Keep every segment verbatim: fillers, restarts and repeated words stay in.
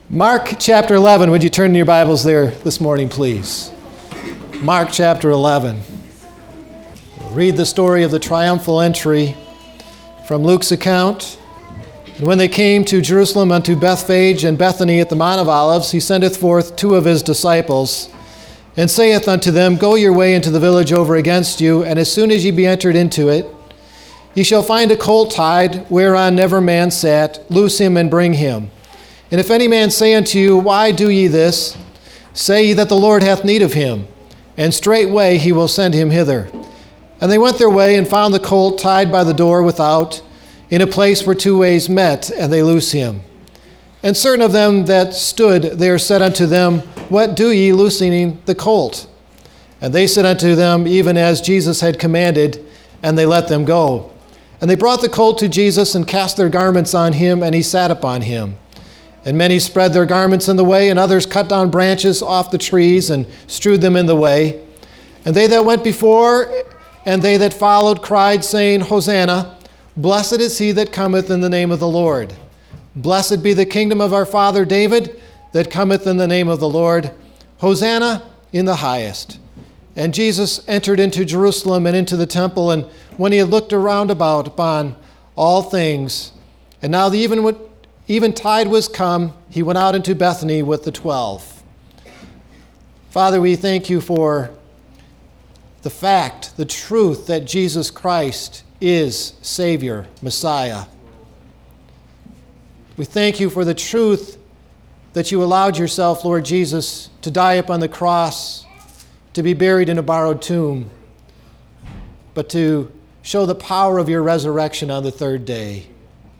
Mark chapter eleven, would you turn to your Bibles there this morning, please? Mark chapter eleven. We'll read the story of the triumphal entry from Luke's account. And when they came to Jerusalem unto Bethphage and Bethany at the Mount of Olives, he sendeth forth two of his disciples, and saith unto them, Go your way into the village over against you, and as soon as ye be entered into it, ye shall find a colt tied, whereon never man sat. Loose him and bring him. And if any man say unto you, Why do ye this? Say ye that the Lord hath need of him, and straightway he will send him hither. And they went their way and found the colt tied by the door without, in a place where two ways met, and they loose him. And certain of them that stood there said unto them, What do ye loosening the colt? And they said unto them, Even as Jesus had commanded, and they let them go. And they brought the colt to Jesus, and cast their garments on him, and he sat upon him. And many spread their garments in the way, and others cut down branches off the trees, and strewed them in the way. And they that went before, and they that followed, cried, saying, Hosanna, blessed is he that cometh in the name of the Lord. Blessed be the kingdom of our father David, that cometh in the name of the Lord. Hosanna in the highest. And Jesus entered into Jerusalem and into the temple, and when he had looked around about upon all things, and now the even eventide was come, he went out into Bethany with the twelve. Father, we thank you for the fact, the truth that Jesus Christ is Savior, Messiah. We thank you for the truth that you allowed yourself, Lord Jesus, to die upon the cross, to be buried in a borrowed tomb, but to show the power of your resurrection on the third day.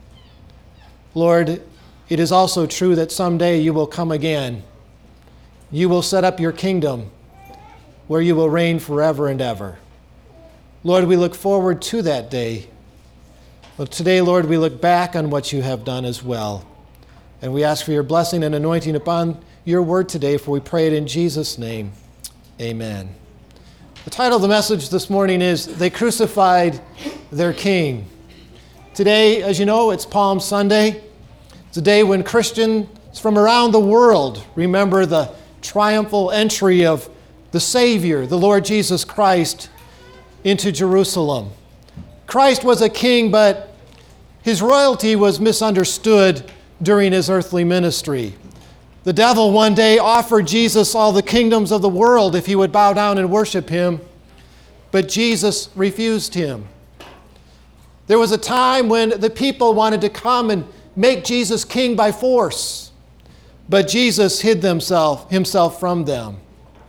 Lord, it is also true that someday you will come again. You will set up your kingdom where you will reign forever and ever. Lord, we look forward to that day. But today, Lord, we look back on what you have done as well. And we ask for your blessing and anointing upon your word today, for we pray it in Jesus' name. Amen. The title of the message this morning is, They Crucified Their King. Today, as you know, it's Palm Sunday. It's a day when Christians from around the world remember the triumphal entry of the Savior, the Lord Jesus Christ, into Jerusalem. Christ was a king, but his royalty was misunderstood during his earthly ministry. The devil one day offered Jesus all the kingdoms of the world if he would bow down and worship him, but Jesus refused him. There was a time when the people wanted to come and make Jesus king by force, but Jesus hid himself, himself from them.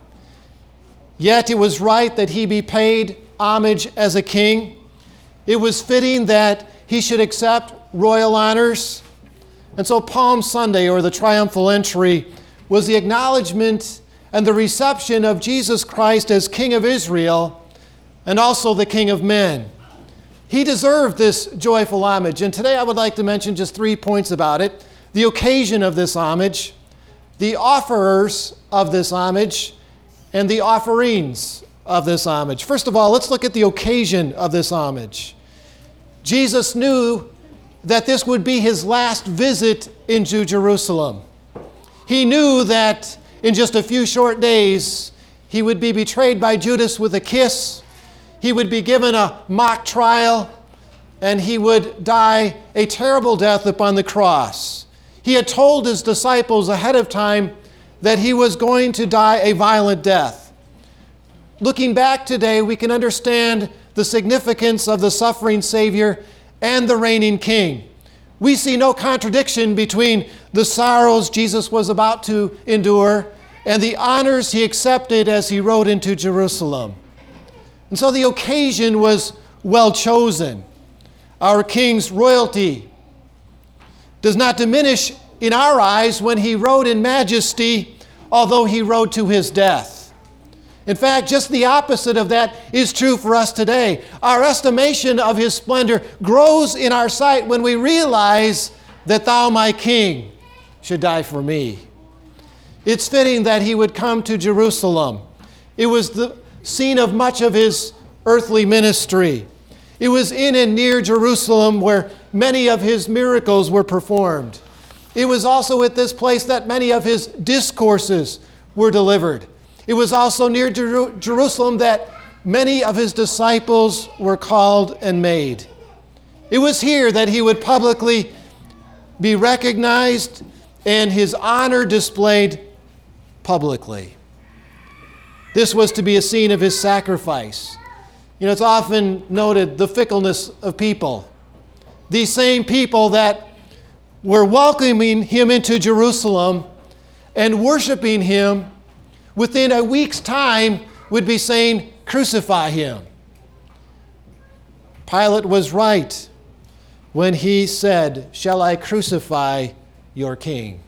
Yet it was right that he be paid homage as a king. It was fitting that he should accept royal honors. And so Palm Sunday, or the triumphal entry, was the acknowledgement and the reception of Jesus Christ as King of Israel and also the King of men. He deserved this joyful homage, and today I would like to mention just three points about it. The occasion of this homage, the offerers of this homage, and the offerings of this homage. First of all, let's look at the occasion of this homage. Jesus knew that this would be his last visit into Jerusalem. He knew that in just a few short days, he would be betrayed by Judas with a kiss. He would be given a mock trial, and he would die a terrible death upon the cross. He had told his disciples ahead of time that he was going to die a violent death. Looking back today, we can understand the significance of the suffering Savior and the reigning King. We see no contradiction between the sorrows Jesus was about to endure and the honors he accepted as he rode into Jerusalem. And so the occasion was well chosen. Our King's royalty does not diminish in our eyes when he rode in majesty, although he rode to his death. In fact, just the opposite of that is true for us today. Our estimation of his splendor grows in our sight when we realize that thou, my King, should die for me. It's fitting that he would come to Jerusalem. It was the scene of much of his earthly ministry. It was in and near Jerusalem where many of his miracles were performed. It was also at this place that many of his discourses were delivered. It was also near Jer- Jerusalem that many of his disciples were called and made. It was here that he would publicly be recognized and his honor displayed publicly. This was to be a scene of his sacrifice. You know, it's often noted the fickleness of people. These same people that were welcoming him into Jerusalem and worshiping him, within a week's time would be saying, "Crucify him." Pilate was right when he said, "Shall I crucify your king?"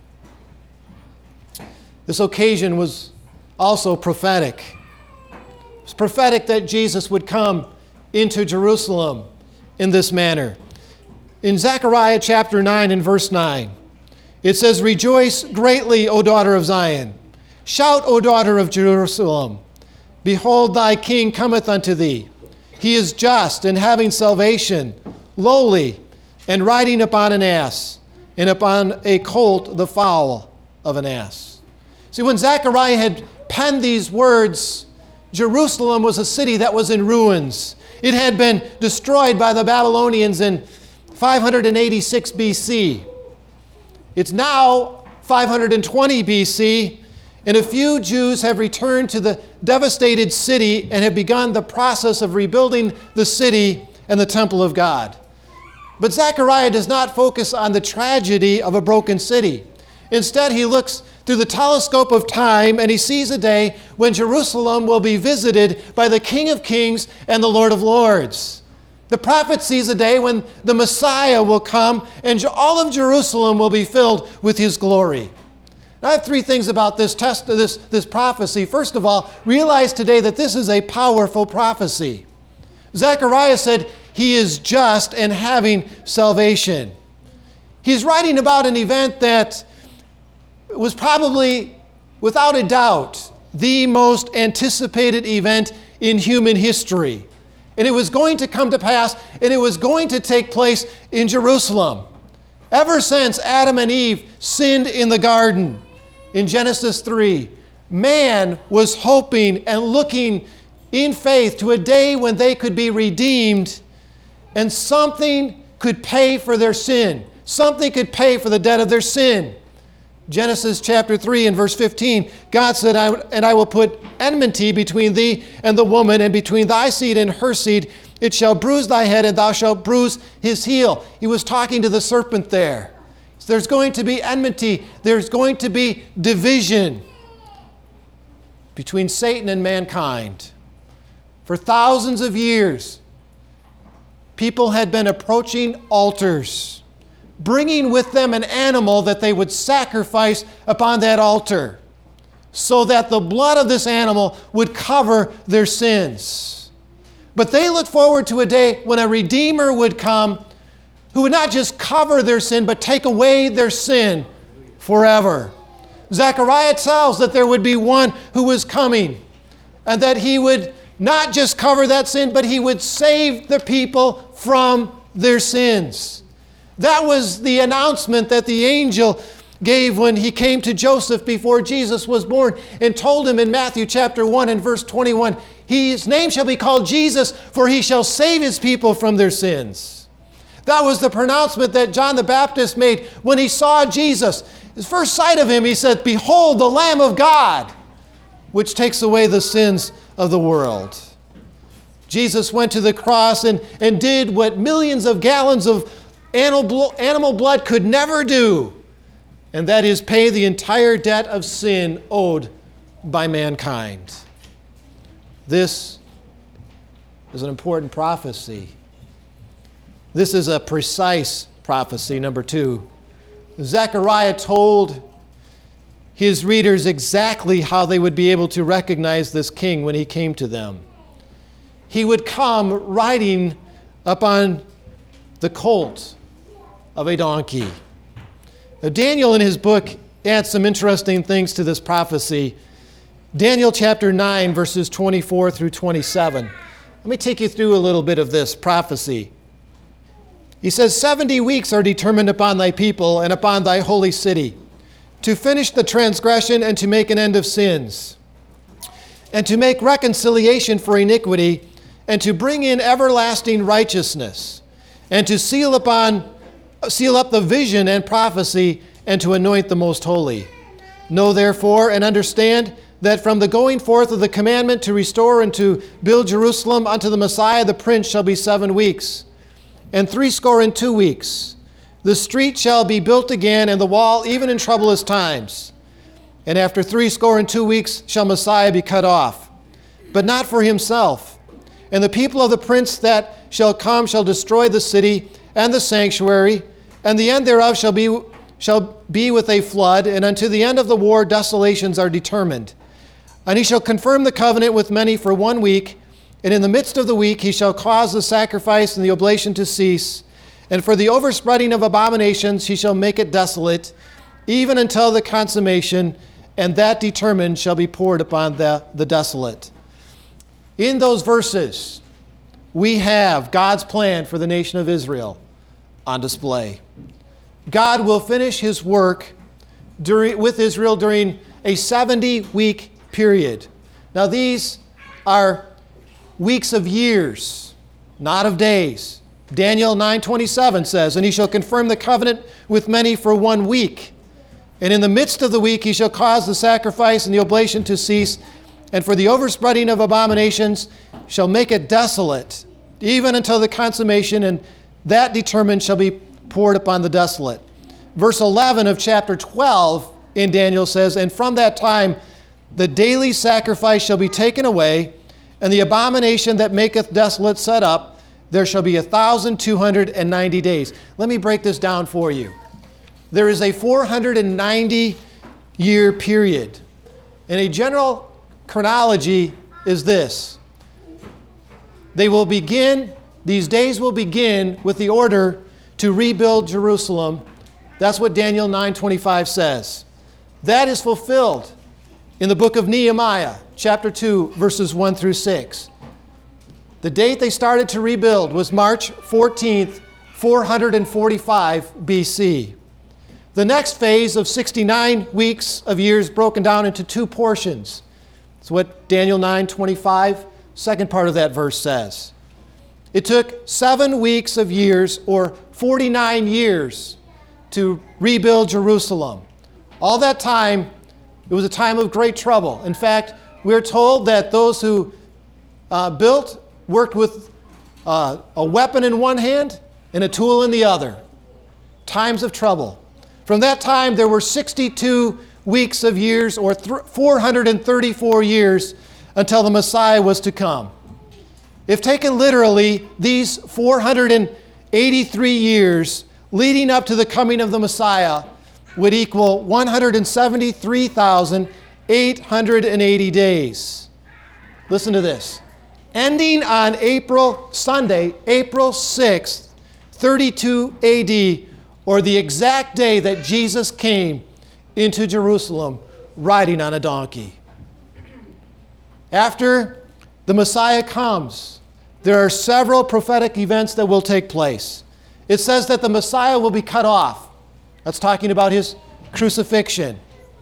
This occasion was also prophetic. It was prophetic that Jesus would come into Jerusalem in this manner. In Zechariah chapter nine and verse nine, it says, "Rejoice greatly, O daughter of Zion. Shout, O daughter of Jerusalem. Behold, thy king cometh unto thee. He is just and having salvation, lowly, and riding upon an ass, and upon a colt the foal of an ass." See, when Zechariah had penned these words, Jerusalem was a city that was in ruins. It had been destroyed by the Babylonians in five hundred eighty-six B C. It's now five hundred twenty B C, and a few Jews have returned to the devastated city and have begun the process of rebuilding the city and the temple of God. But Zechariah does not focus on the tragedy of a broken city. Instead, he looks through the telescope of time and he sees a day when Jerusalem will be visited by the King of Kings and the Lord of Lords. The prophet sees a day when the Messiah will come and all of Jerusalem will be filled with his glory. Now, I have three things about this test, this, this prophecy. First of all, realize today that this is a powerful prophecy. Zechariah said he is just and having salvation. He's writing about an event that was probably, without a doubt, the most anticipated event in human history. And it was going to come to pass, and it was going to take place in Jerusalem. Ever since Adam and Eve sinned in the garden, in Genesis three, man was hoping and looking in faith to a day when they could be redeemed and something could pay for their sin. Something could pay for the debt of their sin. Genesis chapter three and verse fifteen, God said, I, and I will put enmity between thee and the woman, and between thy seed and her seed. It shall bruise thy head, and thou shalt bruise his heel. He was talking to the serpent there. So there's going to be enmity. There's going to be division between Satan and mankind. For thousands of years, people had been approaching altars, bringing with them an animal that they would sacrifice upon that altar so that the blood of this animal would cover their sins. But they looked forward to a day when a Redeemer would come who would not just cover their sin, but take away their sin forever. Zechariah tells that there would be one who was coming, and that he would not just cover that sin, but he would save the people from their sins. That was the announcement that the angel gave when he came to Joseph before Jesus was born and told him in Matthew chapter one and verse twenty-one, his name shall be called Jesus, for he shall save his people from their sins. That was the pronouncement that John the Baptist made when he saw Jesus. His first sight of him, he said, "Behold, the Lamb of God, which takes away the sins of the world." Jesus went to the cross and, and did what millions of gallons of animal, animal blood could never do, and that is pay the entire debt of sin owed by mankind. This is an important prophecy. This is a precise prophecy, number two. Zechariah told his readers exactly how they would be able to recognize this king when he came to them. He would come riding upon the colt of a donkey. Now, Daniel in his book adds some interesting things to this prophecy. Daniel chapter nine, verses twenty-four through twenty-seven. Let me take you through a little bit of this prophecy. He says, seventy weeks are determined upon thy people and upon thy holy city, to finish the transgression and to make an end of sins, and to make reconciliation for iniquity, and to bring in everlasting righteousness, and to seal upon, seal up the vision and prophecy, and to anoint the most holy. Know therefore and understand that from the going forth of the commandment to restore and to build Jerusalem unto the Messiah the Prince shall be seven weeks, and threescore and two weeks. The street shall be built again, and the wall even in troublous times. And after threescore and two weeks shall Messiah be cut off, but not for himself. And the people of the prince that shall come shall destroy the city and the sanctuary, and the end thereof shall be shall be with a flood, and unto the end of the war desolations are determined. And he shall confirm the covenant with many for one week, and in the midst of the week he shall cause the sacrifice and the oblation to cease, and for the overspreading of abominations he shall make it desolate, even until the consummation, and that determined shall be poured upon the, the desolate. In those verses, we have God's plan for the nation of Israel on display. God will finish his work during, with Israel during a seventy-week period. Now these are weeks of years, not of days. Daniel nine twenty-seven says, and he shall confirm the covenant with many for one week. And in the midst of the week he shall cause the sacrifice and the oblation to cease, and for the overspreading of abominations shall make it desolate, even until the consummation, and that determined shall be poured upon the desolate. Verse eleven of chapter twelve in Daniel says, and from that time the daily sacrifice shall be taken away, and the abomination that maketh desolate set up, there shall be a thousand two hundred and ninety days. Let me break this down for you. There is a four hundred ninety year period. And a general chronology is this. They will begin, these days will begin with the order to rebuild Jerusalem. That's what Daniel nine twenty-five says. That is fulfilled in the book of Nehemiah, chapter two, verses one through six. The date they started to rebuild was March fourteenth, four hundred forty-five B C. The next phase of sixty-nine weeks of years broken down into two portions. That's what Daniel nine twenty-five, second part of that verse says. It took seven weeks of years, or forty-nine years, to rebuild Jerusalem. All that time, it was a time of great trouble. In fact, we're told that those who uh, built worked with uh, a weapon in one hand and a tool in the other. Times of trouble. From that time, there were sixty-two weeks of years, or four hundred thirty-four years, until the Messiah was to come. If taken literally, these four hundred eighty-three years leading up to the coming of the Messiah would equal one hundred seventy-three thousand eight hundred eighty days. Listen to this. Ending on April, Sunday, April sixth, thirty-two A D, or the exact day that Jesus came into Jerusalem riding on a donkey. After the Messiah comes, there are several prophetic events that will take place. It says that the Messiah will be cut off. That's talking about his crucifixion.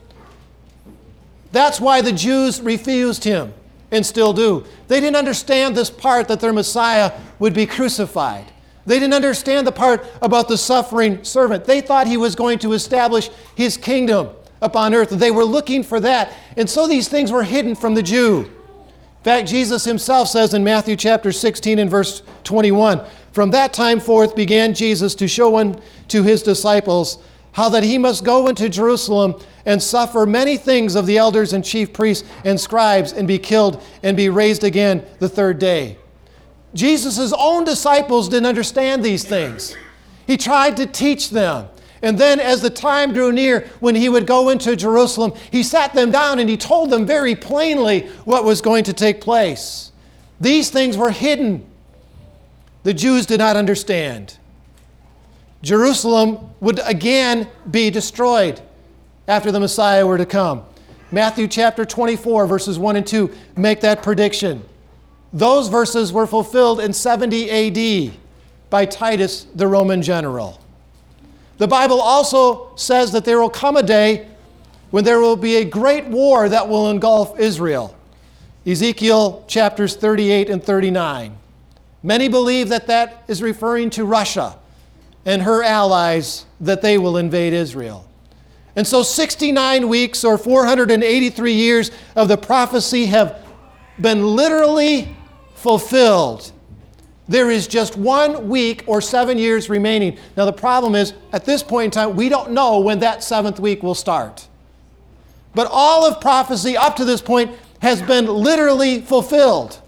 That's why the Jews refused him, and still do. They didn't understand this part that their Messiah would be crucified. They didn't understand the part about the suffering servant. They thought he was going to establish his kingdom upon earth. They were looking for that. And so these things were hidden from the Jew. In fact, Jesus himself says in Matthew chapter sixteen and verse twenty-one, from that time forth began Jesus to show unto his disciples how that he must go into Jerusalem and suffer many things of the elders and chief priests and scribes, and be killed and be raised again the third day. Jesus' own disciples didn't understand these things. He tried to teach them. And then as the time drew near when he would go into Jerusalem, he sat them down and he told them very plainly what was going to take place. These things were hidden. The Jews did not understand. Jerusalem would again be destroyed after the Messiah were to come. Matthew chapter twenty-four, verses one and two make that prediction. Those verses were fulfilled in seventy A D. by Titus, the Roman general. The Bible also says that there will come a day when there will be a great war that will engulf Israel. Ezekiel chapters thirty-eight and thirty-nine. Many believe that that is referring to Russia and her allies, that they will invade Israel. And so sixty-nine weeks or four hundred eighty-three years of the prophecy have been literally fulfilled. There is just one week or seven years remaining. Now the problem is, at this point in time, we don't know when that seventh week will start. But all of prophecy up to this point has been literally fulfilled.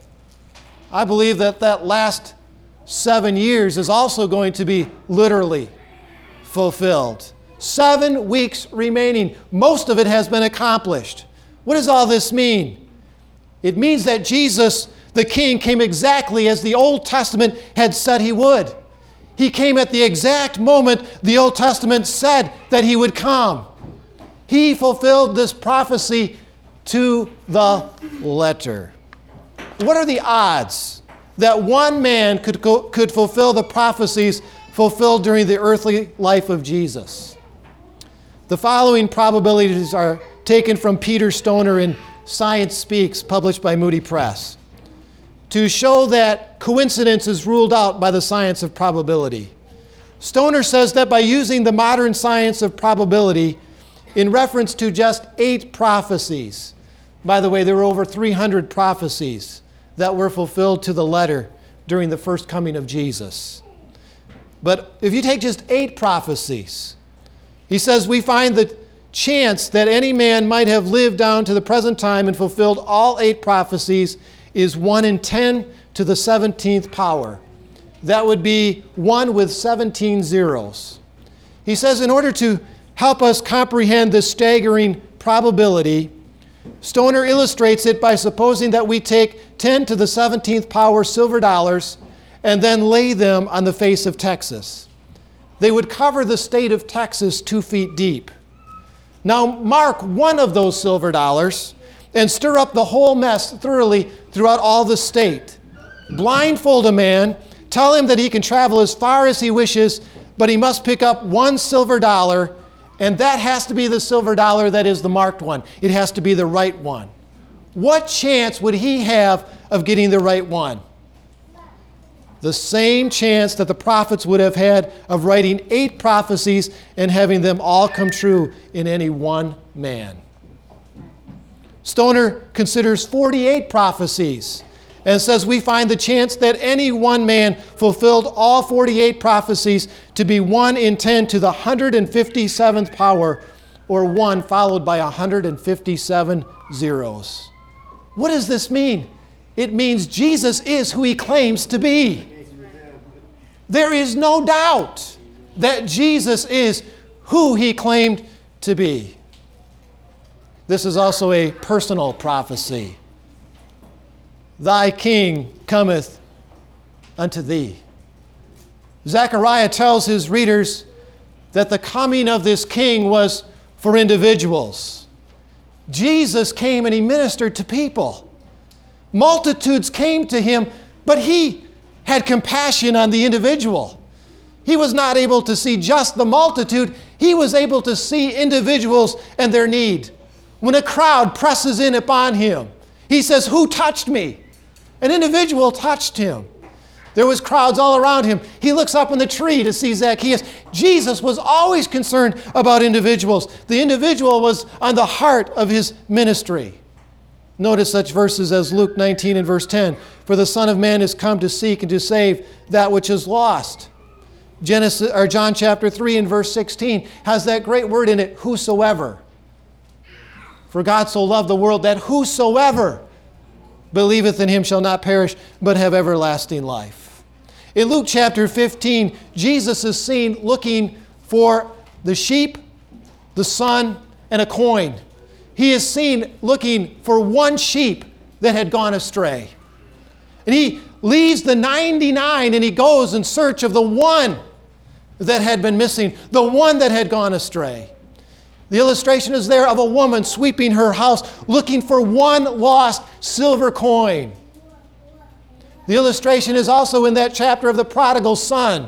I believe that that last seven years is also going to be literally fulfilled. Seven weeks remaining. Most of it has been accomplished. What does all this mean? It means that Jesus, the King, came exactly as the Old Testament had said he would. He came at the exact moment the Old Testament said that he would come. He fulfilled this prophecy to the letter. What are the odds that one man could, go, could fulfill the prophecies fulfilled during the earthly life of Jesus? The following probabilities are taken from Peter Stoner in Science Speaks, published by Moody Press, to show that coincidence is ruled out by the science of probability. Stoner says that by using the modern science of probability in reference to just eight prophecies, by the way, there were over three hundred prophecies that were fulfilled to the letter during the first coming of Jesus. But if you take just eight prophecies, he says we find the chance that any man might have lived down to the present time and fulfilled all eight prophecies is one in ten to the seventeenth power. That would be one with seventeen zeros. He says in order to help us comprehend this staggering probability, Stoner illustrates it by supposing that we take ten to the seventeenth power silver dollars and then lay them on the face of Texas. They would cover the state of Texas two feet deep. Now mark one of those silver dollars and stir up the whole mess thoroughly throughout all the state. Blindfold a man, tell him that he can travel as far as he wishes, but he must pick up one silver dollar, and that has to be the silver dollar that is the marked one. It has to be the right one. What chance would he have of getting the right one? The same chance that the prophets would have had of writing eight prophecies and having them all come true in any one man. Stoner considers forty-eight prophecies and says we find the chance that any one man fulfilled all forty-eight prophecies to be one in ten to the one hundred fifty-seventh power, or one followed by one hundred fifty-seven zeros. What does this mean? It means Jesus is who he claims to be. There is no doubt that Jesus is who he claimed to be. This is also a personal prophecy. Thy King cometh unto thee. Zechariah tells his readers that the coming of this king was for individuals. Jesus came and he ministered to people. Multitudes came to him, but he had compassion on the individual. He was not able to see just the multitude. He was able to see individuals and their need. When a crowd presses in upon him, he says, "Who touched me?" An individual touched him. There was crowds all around him. He looks up in the tree to see Zacchaeus. Jesus was always concerned about individuals. The individual was on the heart of his ministry. Notice such verses as Luke nineteen and verse ten. For the Son of Man is come to seek and to save that which is lost. Genesis, or John chapter three and verse sixteen has that great word in it, whosoever. For God so loved the world that whosoever believeth in him shall not perish, but have everlasting life. In Luke chapter fifteen, Jesus is seen looking for the sheep, the son, and a coin. He is seen looking for one sheep that had gone astray. And he leaves the ninety-nine and he goes in search of the one that had been missing, the one that had gone astray. The illustration is there of a woman sweeping her house looking for one lost silver coin. The illustration is also in that chapter of the prodigal son.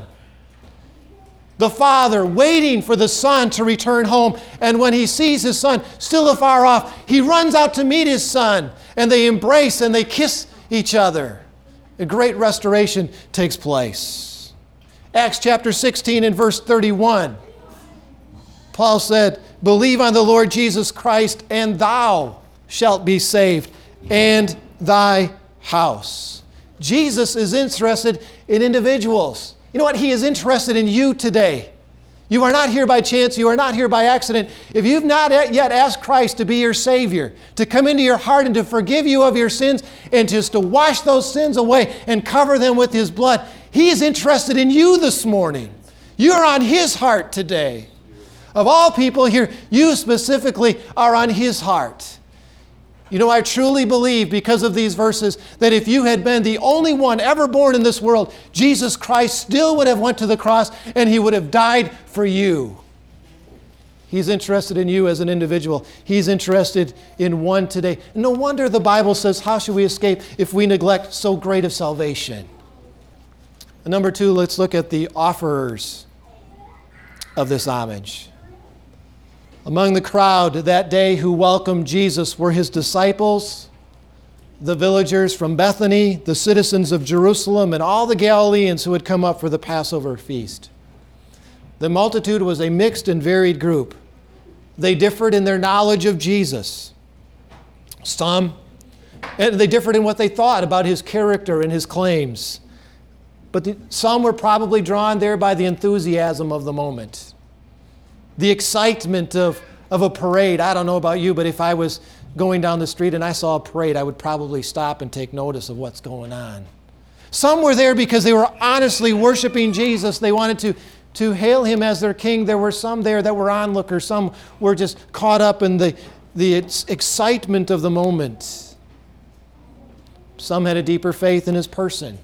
The father waiting for the son to return home. And when he sees his son still afar off, he runs out to meet his son. And they embrace and they kiss each other. A great restoration takes place. Acts chapter sixteen and verse thirty-one. Paul said, believe on the Lord Jesus Christ, and thou shalt be saved, and thy house. Jesus is interested in individuals. You know what? He is interested in you today. You are not here by chance. You are not here by accident. If you've not yet asked Christ to be your Savior, to come into your heart and to forgive you of your sins, and just to wash those sins away and cover them with His blood, He is interested in you this morning. You're on His heart today. Of all people here, you specifically are on His heart. You know, I truly believe, because of these verses, that if you had been the only one ever born in this world, Jesus Christ still would have went to the cross and He would have died for you. He's interested in you as an individual. He's interested in one today. No wonder the Bible says, how should we escape if we neglect so great of salvation? And number two, let's look at the offerers of this homage. Among the crowd that day who welcomed Jesus were His disciples, the villagers from Bethany, the citizens of Jerusalem, and all the Galileans who had come up for the Passover feast. The multitude was a mixed and varied group. They differed in their knowledge of Jesus. Some, and they differed in what they thought about His character and His claims. But the, some were probably drawn there by the enthusiasm of the moment. The excitement of, of a parade. I don't know about you, but if I was going down the street and I saw a parade, I would probably stop and take notice of what's going on. Some were there because they were honestly worshiping Jesus. They wanted to, to hail Him as their king. There were some there that were onlookers. Some were just caught up in the, the excitement of the moment. Some had a deeper faith in His person.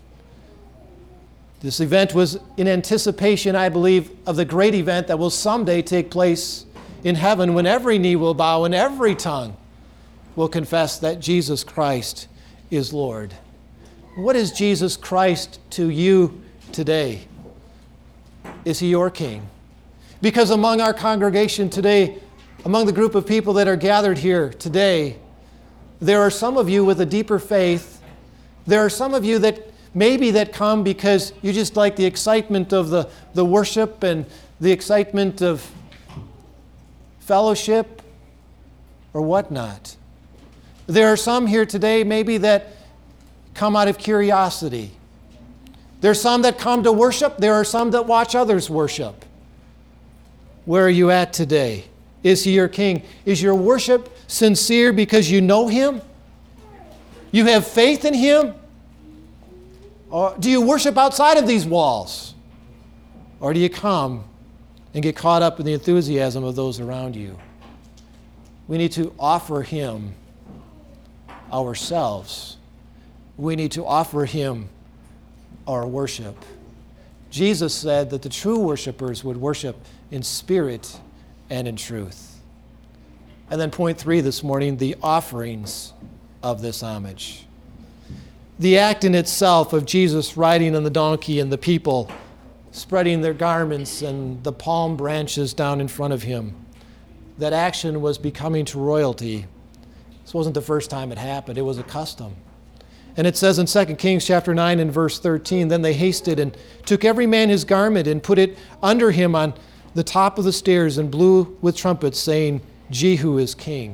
This event was in anticipation, I believe, of the great event that will someday take place in heaven when every knee will bow and every tongue will confess that Jesus Christ is Lord. What is Jesus Christ to you today? Is He your King? Because among our congregation today, among the group of people that are gathered here today, there are some of you with a deeper faith. There are some of you that maybe that come because you just like the excitement of the, the worship and the excitement of fellowship or whatnot. There are some here today maybe that come out of curiosity. There are some that come to worship. There are some that watch others worship. Where are you at today? Is He your King? Is your worship sincere because you know Him? You have faith in Him? Or do you worship outside of these walls? Or do you come and get caught up in the enthusiasm of those around you? We need to offer Him ourselves. We need to offer Him our worship. Jesus said that the true worshipers would worship in spirit and in truth. And then point three this morning, the offerings of this homage. The act in itself of Jesus riding on the donkey and the people spreading their garments and the palm branches down in front of Him, that action was becoming to royalty. This wasn't the first time it happened. It was a custom. And it says in Second Kings chapter nine and verse thirteen, then they hasted and took every man his garment and put it under him on the top of the stairs and blew with trumpets, saying, Jehu is king.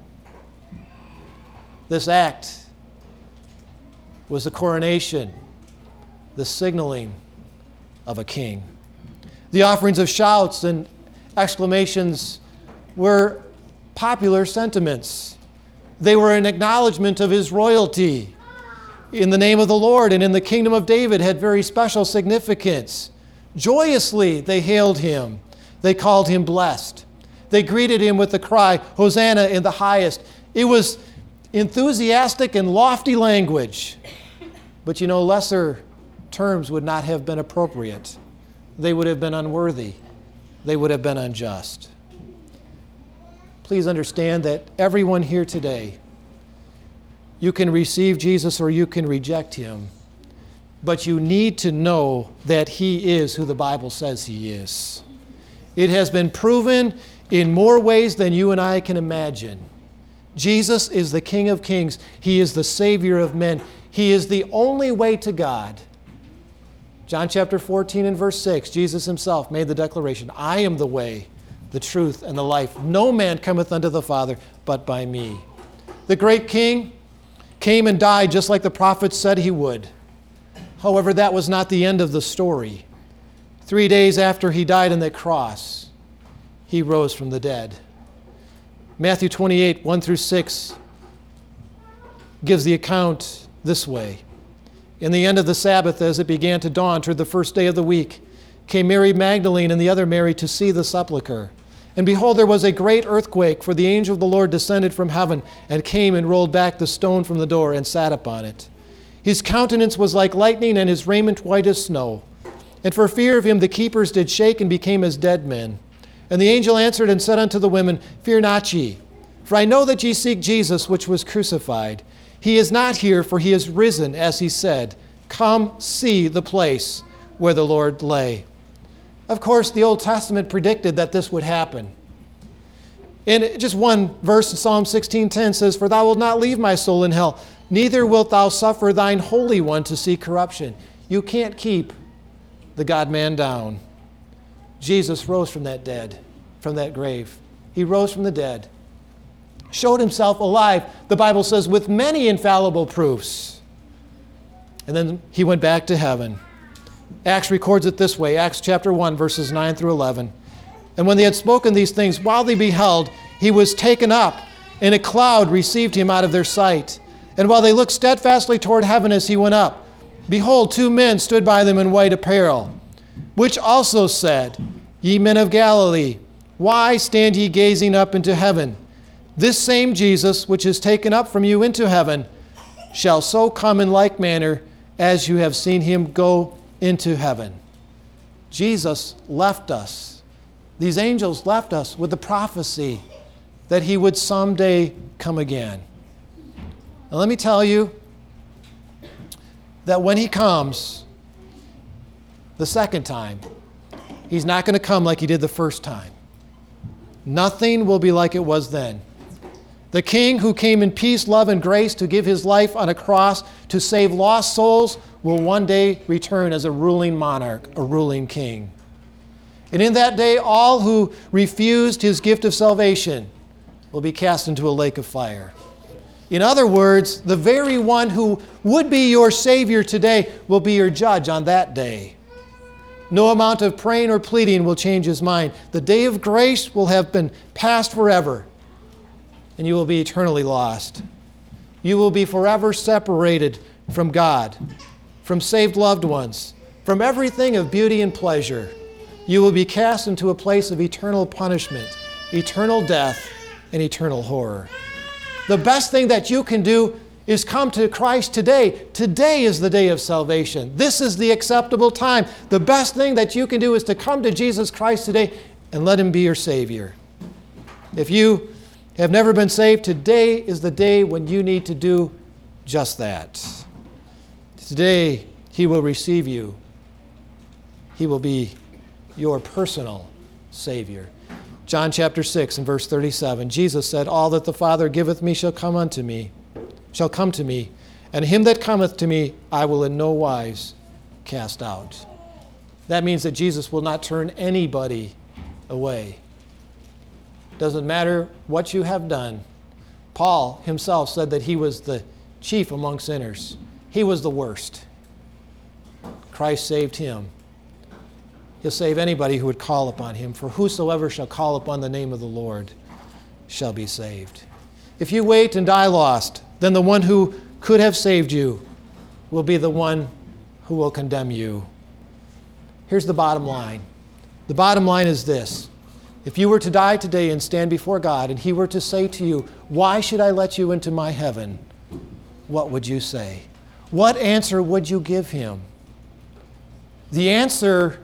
This act was the coronation, the signaling of a king. The offerings of shouts and exclamations were popular sentiments. They were an acknowledgement of His royalty. In the name of the Lord and in the kingdom of David had very special significance. Joyously they hailed Him. They called Him blessed. They greeted Him with the cry, Hosanna in the highest. It was enthusiastic and lofty language. But you know, lesser terms would not have been appropriate. They would have been unworthy. They would have been unjust. Please understand that everyone here today, you can receive Jesus or you can reject Him. but you need to know that he is who the Bible says he is. It has been proven in more ways than you and I can imagine. Jesus is the King of Kings. He is the Savior of men. He is the only way to God. John chapter fourteen and verse six, Jesus himself made the declaration, I am the way, the truth, and the life. No man cometh unto the Father but by me. The great King came and died just like the prophets said he would. However, that was not the end of the story. Three days after he died on that cross, he rose from the dead. Matthew twenty-eight, one through six gives the account this way. In the end of the Sabbath, as it began to dawn toward the first day of the week, came Mary Magdalene and the other Mary to see the sepulchre. And behold, there was a great earthquake, for the angel of the Lord descended from heaven and came and rolled back the stone from the door and sat upon it. His countenance was like lightning, and his raiment white as snow. And for fear of him the keepers did shake and became as dead men. And the angel answered and said unto the women, Fear not ye, for I know that ye seek Jesus, which was crucified. He is not here, for he is risen, as he said. Come see the place where the Lord lay. Of course, the Old Testament predicted that this would happen. In just one verse in Psalm sixteen ten says, For thou wilt not leave my soul in hell, neither wilt thou suffer thine Holy One to see corruption. You can't keep the God-man down. Jesus rose from that dead, from that grave. He rose from the dead, showed himself alive, the Bible says, with many infallible proofs. And then he went back to heaven. Acts records it this way, Acts chapter one, verses nine through eleven. And when they had spoken these things, while they beheld, he was taken up, and a cloud received him out of their sight. And while they looked steadfastly toward heaven as he went up, behold, two men stood by them in white apparel, which also said, Ye men of Galilee, why stand ye gazing up into heaven? This same Jesus, which is taken up from you into heaven, shall so come in like manner as you have seen him go into heaven. Jesus left us. These angels left us with the prophecy that he would someday come again. Now let me tell you that when he comes the second time, he's not going to come like he did the first time. Nothing will be like it was then. The King who came in peace, love, and grace to give his life on a cross to save lost souls will one day return as a ruling monarch, a ruling king. And in that day, all who refused his gift of salvation will be cast into a lake of fire. In other words, the very one who would be your Savior today will be your judge on that day. No amount of praying or pleading will change his mind. The day of grace will have been past forever, and you will be eternally lost. You will be forever separated from God, from saved loved ones, from everything of beauty and pleasure. You will be cast into a place of eternal punishment, eternal death, and eternal horror. The best thing that you can do is come to Christ today. Today is the day of salvation. This is the acceptable time. The best thing that you can do is to come to Jesus Christ today and let him be your Savior. If you have never been saved, today is the day when you need to do just that. Today, he will receive you. He will be your personal Savior. John chapter six and verse thirty-seven, Jesus said, All that the Father giveth me shall come unto me, shall come to me, and him that cometh to me I will in no wise cast out. That means that Jesus will not turn anybody away. Doesn't matter what you have done. Paul himself said that he was the chief among sinners. He was the worst. Christ saved him. He'll save anybody who would call upon him. For whosoever shall call upon the name of the Lord shall be saved. If you wait and die lost, then the one who could have saved you will be the one who will condemn you. Here's the bottom line. The bottom line is this. If you were to die today and stand before God, and he were to say to you, Why should I let you into my heaven? What would you say? What answer would you give him? The answer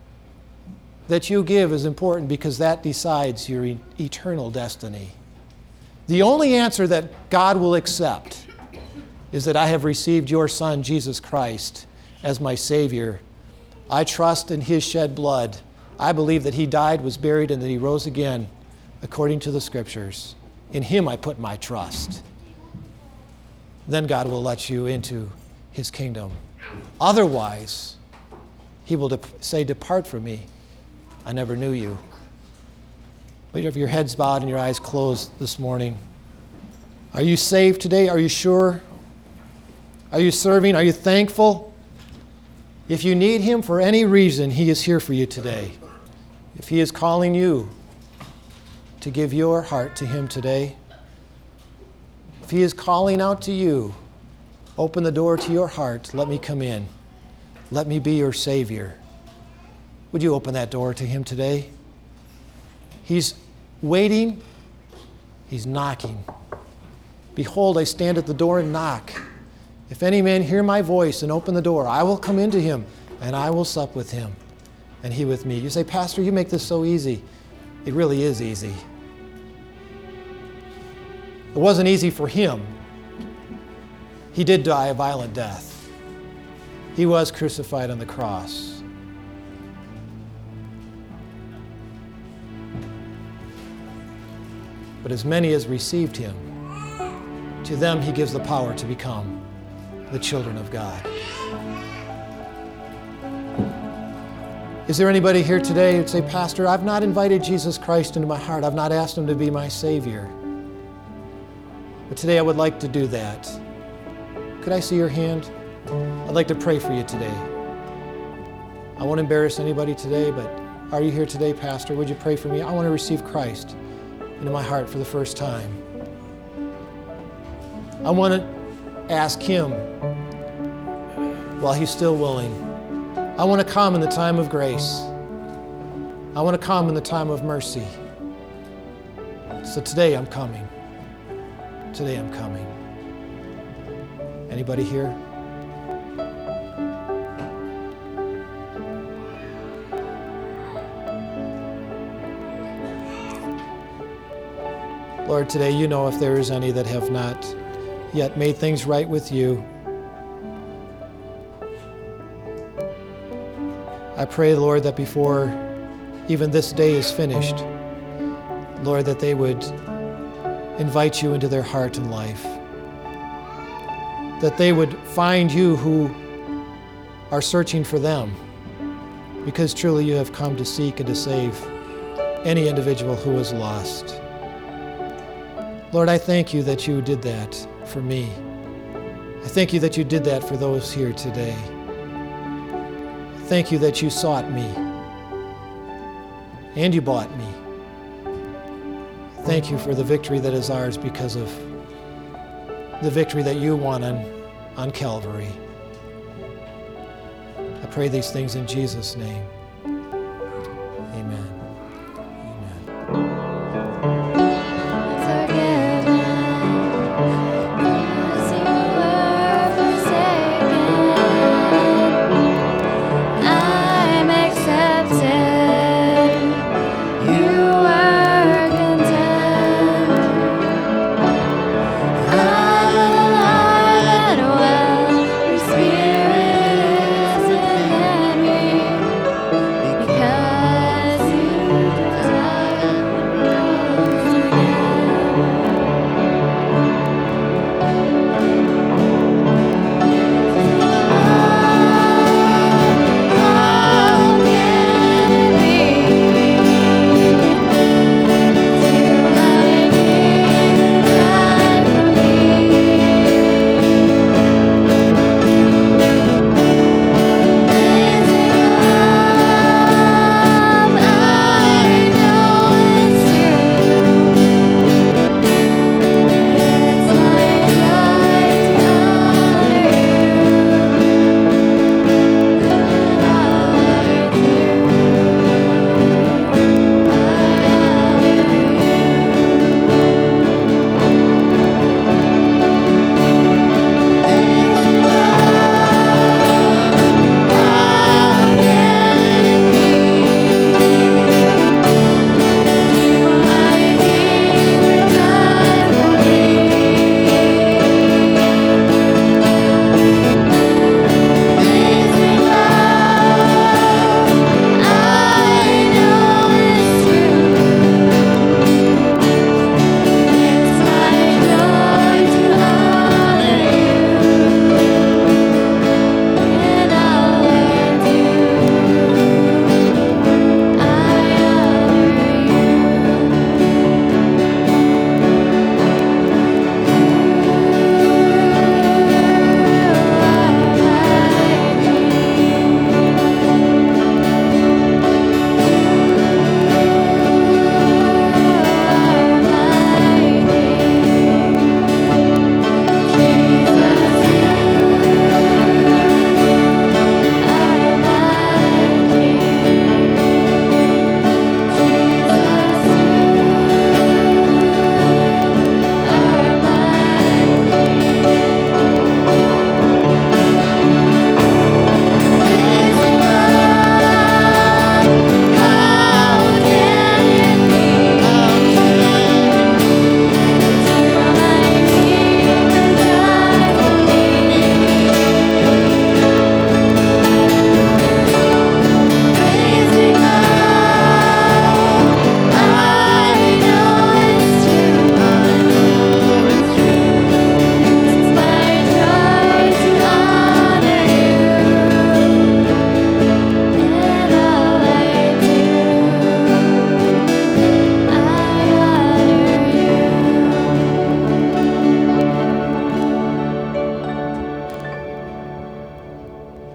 that you give is important because that decides your e- eternal destiny. The only answer that God will accept is that I have received your Son, Jesus Christ, as my Savior. I trust in His shed blood. I believe that He died, was buried, and that He rose again according to the Scriptures. In Him I put my trust. Then God will let you into His kingdom. Otherwise, He will dep- say, "Depart from me. I never knew you." Will you have your heads bowed and your eyes closed this morning? Are you saved today? Are you sure? Are you serving? Are you thankful? If you need Him for any reason, He is here for you today. If He is calling you to give your heart to Him today, if He is calling out to you, open the door to your heart. Let me come in. Let me be your Savior. Would you open that door to Him today? He's waiting. He's knocking. Behold, I stand at the door and knock. If any man hear my voice and open the door, I will come into him, and I will sup with him, and he with me. You say, "Pastor, you make this so easy." It really is easy. It wasn't easy for Him. He did die a violent death. He was crucified on the cross. But as many as received Him, to them He gives the power to become the children of God. Is there anybody here today who'd say, "Pastor, I've not invited Jesus Christ into my heart. I've not asked Him to be my Savior. But today I would like to do that." Could I see your hand? I'd like to pray for you today. I won't embarrass anybody today, but are you here today, Pastor? Would you pray for me? I want to receive Christ into my heart for the first time. I want to ask Him while He's still willing. I want to come in the time of grace. I want to come in the time of mercy. So today I'm coming. Today I'm coming. Anybody here? Lord, today you know if there is any that have not yet made things right with you. I pray, Lord, that before even this day is finished, Lord, that they would invite you into their heart and life. That they would find you who are searching for them, because truly you have come to seek and to save any individual who is lost. Lord, I thank you that you did that for me. I thank you that you did that for those here today. Thank you that you sought me and you bought me. Thank you for the victory that is ours because of the victory that you won on, on Calvary. I pray these things in Jesus' name.